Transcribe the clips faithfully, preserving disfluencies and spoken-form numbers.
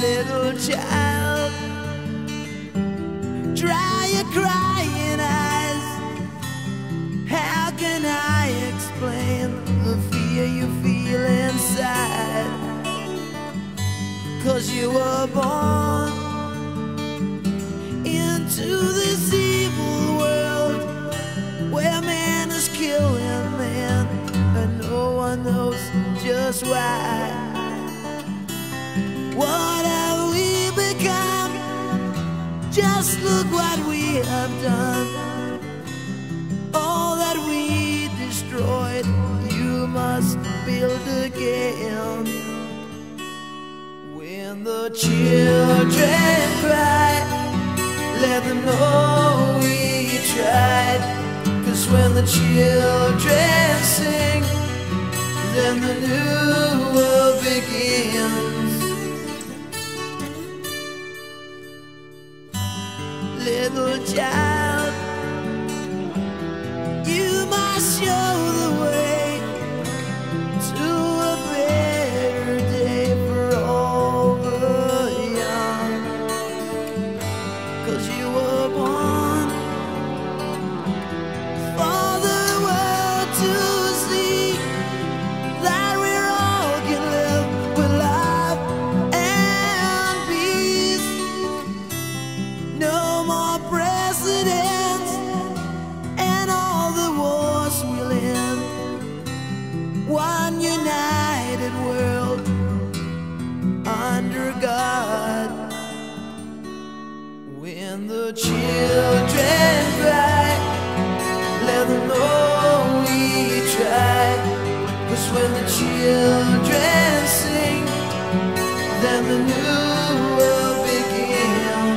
little child, dry your crying eyes. How can I explain the fear you feel inside? 'Cause you were born into this evil world where man is killing man and no one knows just why. What have we become? Just look what we have done. All that we destroyed, you must build again. When the children cry, let them know we tried. 'Cause when the children sing, then the new world begins. Little child, you must show the way to a better day for all the young. 'Cause you were born for the world to see that we're all can live with love and peace. No more presidents and all the wars will end. One united world under God. When the children cry, let them know we tried. 'Cause when the children sing, then the new world begins.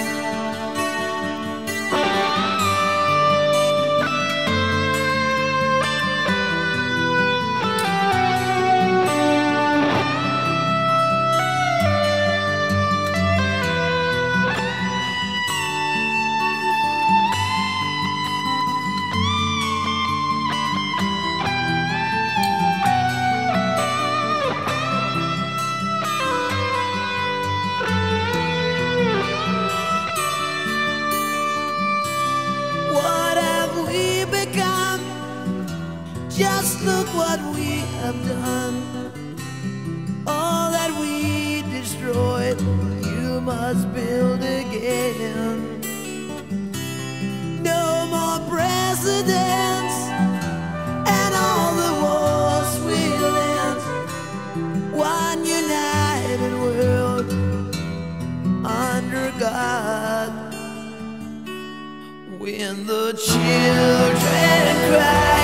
Just look what we have done. All that we destroyed, you must build again. No more presidents and all the wars will end. One united world under God. When the children cry,